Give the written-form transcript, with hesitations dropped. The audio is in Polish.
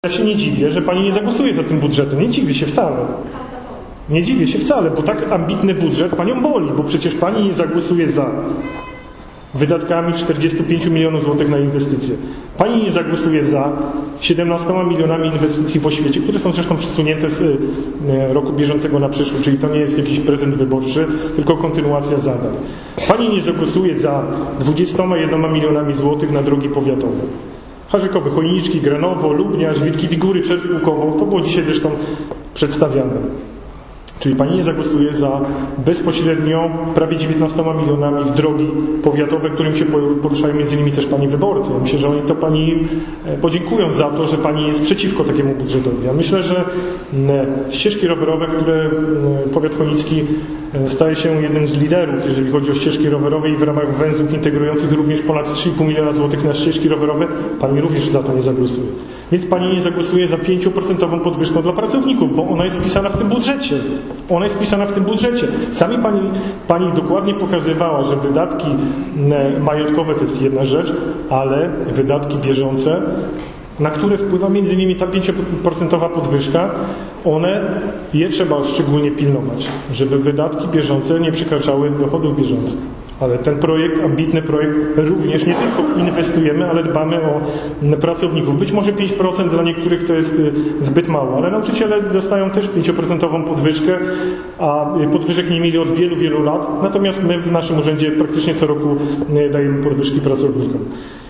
Ja się nie dziwię, że pani nie zagłosuje za tym budżetem. Nie dziwię się wcale. Nie dziwię się wcale, bo tak ambitny budżet panią boli, bo przecież pani nie zagłosuje za wydatkami 45 milionów złotych na inwestycje. Pani nie zagłosuje za 17 milionami inwestycji w oświecie, które są zresztą przesunięte z roku bieżącego na przyszły, czyli to nie jest jakiś prezent wyborczy, tylko kontynuacja zadań. Pani nie zagłosuje za 21 milionami złotych na drogi powiatowe. Harzykowy, Chojniczki, Granowo, Lubniarz, Wielki Wigury, Czersk, Łukowo, to było dzisiaj zresztą przedstawiane. Czyli pani nie zagłosuje za bezpośrednio prawie 19 milionami w drogi powiatowe, którym się poruszają między innymi też pani wyborcy. Ja myślę, że oni to pani podziękują za to, że pani jest przeciwko takiemu budżetowi. Ja myślę, że ścieżki rowerowe, które powiat chojnicki staje się jednym z liderów, jeżeli chodzi o ścieżki rowerowe i w ramach węzłów integrujących również ponad 3,5 miliona złotych na ścieżki rowerowe, pani również za to nie zagłosuje. Więc pani nie zagłosuje za 5% podwyżką dla pracowników, bo ona jest wpisana w tym budżecie. Ona jest wpisana w tym budżecie. Sami pani dokładnie pokazywała, że wydatki majątkowe to jest jedna rzecz, ale wydatki bieżące, na które wpływa między innymi ta 5% podwyżka, je trzeba szczególnie pilnować, żeby wydatki bieżące nie przekraczały dochodów bieżących. Ale ten projekt, ambitny projekt, również nie tylko inwestujemy, ale dbamy o pracowników. Być może 5% dla niektórych to jest zbyt mało, ale nauczyciele dostają też 5% podwyżkę, a podwyżek nie mieli od wielu, wielu lat. Natomiast my w naszym urzędzie praktycznie co roku dajemy podwyżki pracownikom.